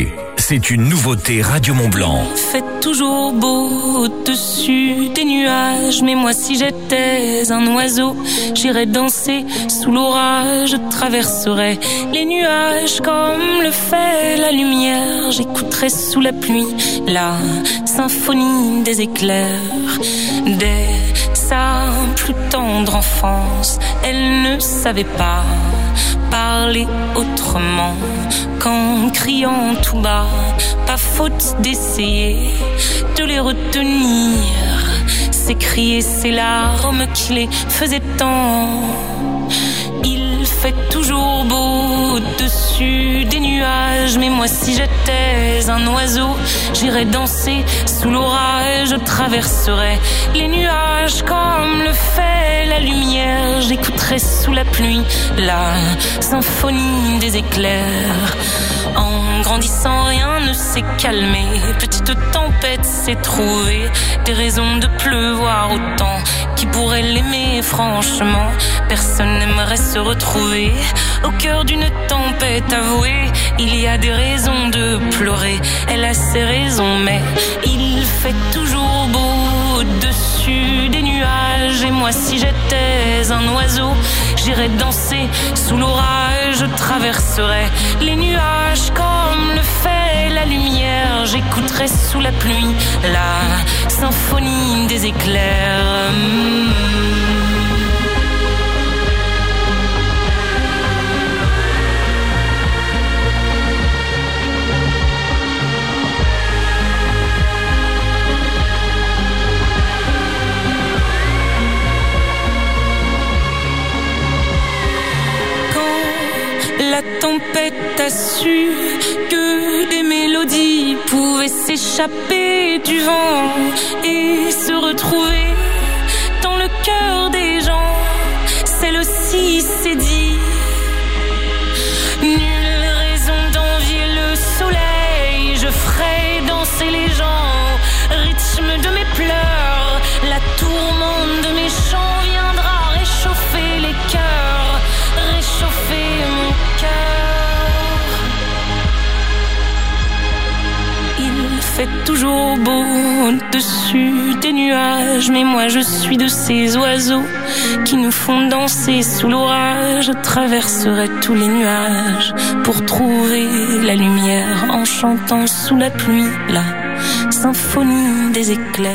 c'est une nouveauté Radio Mont-Blanc. Fait toujours beau au-dessus des nuages, mais moi si j'étais un oiseau, j'irais danser sous l'orage, je traverserais les nuages comme le fait la lumière, j'écouterais sous la pluie la symphonie des éclairs. Dès sa plus tendre enfance, elle ne savait pas parler autrement qu'en criant tout bas. Pas faute d'essayer de les retenir, ces cris et ces larmes qui les faisaient tant. Il fait toujours beau au-dessus des nuages, mais moi si j'étais un oiseau, j'irais danser sous l'orage, je traverserais les nuages comme le fait la lumière, j'écouterais sous la pluie la symphonie des éclairs. En grandissant, rien ne s'est calmé, petite tempête s'est trouvée, des raisons de pleuvoir autant. Qui pourrait l'aimer franchement? Personne n'aimerait se retrouver au cœur d'une tempête avouée. Il y a des raisons de pleurer, elle a ses raisons, mais il fait toujours beau au-dessus des nuages. Et moi si j'étais un oiseau, j'irais danser sous l'orage, je traverserais les nuages comme le fait la lumière, j'écouterais sous la pluie la symphonie des éclairs. La tempête a su que des mélodies pouvaient s'échapper du vent et se retrouver dans le cœur des gens. Celle-ci s'est dit, nulle raison d'envier le soleil, je ferai danser les gens au rythme de mes pleurs. La tourmente de mes chants viendra réchauffer les cœurs, réchauffer mon cœur. Il fait toujours beau au-dessus des nuages, mais moi je suis de ces oiseaux qui nous font danser sous l'orage. Je traverserai tous les nuages pour trouver la lumière en chantant sous la pluie la symphonie des éclairs.